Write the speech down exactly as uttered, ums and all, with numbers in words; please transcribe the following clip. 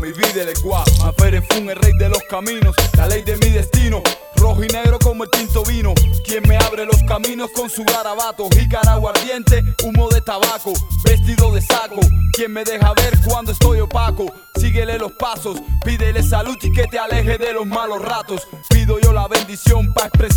mi vida el guá. Mafere Fun, el rey de los caminos, la ley de mi destino. Rojo y negro como el tinto vino. Quien me abre los caminos con su garabato. Jícara aguardiente, humo de tabaco, vestido de saco. Quien me deja ver cuando estoy opaco. Síguele los pasos, pídele salud y que te aleje de los malos ratos. Pido yo la bendición pa' expresar